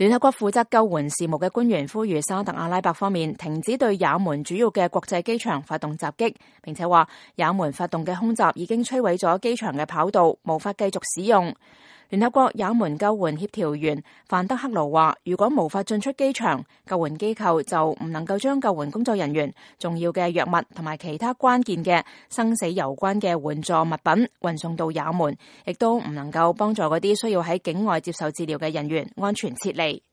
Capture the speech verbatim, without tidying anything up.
聯合國負責救援事務嘅官員呼籲沙特阿拉伯方面停止對也門主要嘅國際機場發動襲擊，並且話也門發動嘅空襲已經摧毀咗機場嘅跑道，無法繼續使用。聯合國也門救援協調員范德克勞話，如果無法進出機場，救援機構就唔能夠將救援工作人員、重要嘅藥物同埋其他關鍵嘅生死攸關嘅援助物品運送到也門，亦都唔能夠幫助嗰啲需要喺境外接受治療嘅人員安全撤離。